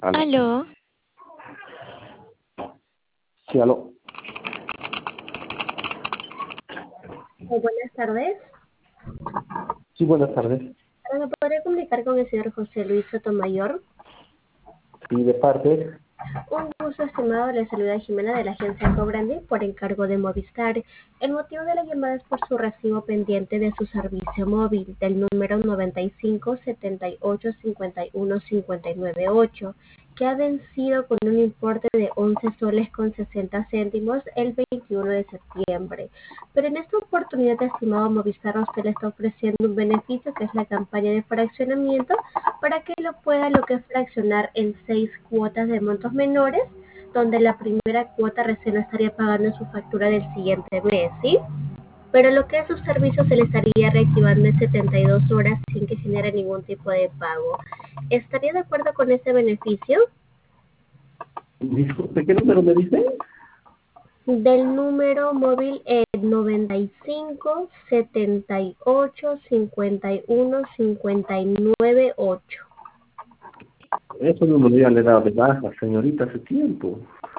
Aló. Aló, Sí, aló. Buenas tardes. Sí, buenas tardes. ¿Me podría comunicar con el señor José Luis Sotomayor? ¿Y de parte? Un gusto, estimado. Le saluda Jimena de la agencia Cobrandi por encargo de Movistar. El motivo de la llamada es por su recibo pendiente de su servicio móvil del número 95 78 51 598, que ha vencido con un importe de 11 soles con 60 céntimos el 21 de septiembre. Pero en esta oportunidad, estimado Movistar, a usted le está ofreciendo un beneficio que es la campaña de fraccionamiento para que lo pueda fraccionar en 6 cuotas de montos menores, donde la primera cuota recién lo estaría pagando en su factura del siguiente mes, ¿sí? Pero lo que es su servicio se le estaría reactivando en 72 horas sin que genere ningún tipo de pago. ¿Estaría de acuerdo con este beneficio? Disculpe, ¿qué número me dice? Del número móvil 95 78 51 59 8. Eso número ya le he dado de baja, señorita, hace tiempo.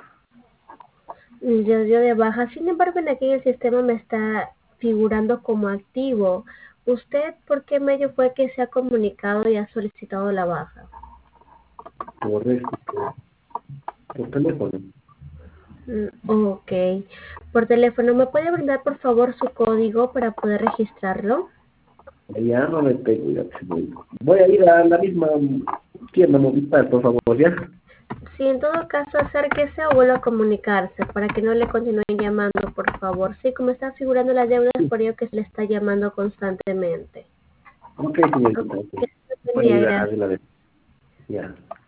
Yo dio de baja, sin embargo, en aquí el sistema me está figurando como activo. ¿Usted por qué medio fue que se ha comunicado y ha solicitado la baja? Correcto, por teléfono. Ok. Por teléfono, ¿me puede brindar por favor su código para poder registrarlo? Ya no me tengo, ya te voy a ir a la misma tienda Movistar, por favor, ¿ya? Sí, en todo caso, acérquese o vuelva a comunicarse para que no le continúen llamando, por favor. Sí, como está figurando la deuda, es por ello que se le está llamando constantemente. Ok, señorita, Ok, ok. que esté buen Voy a día, ir a gracias. la vez. Ya.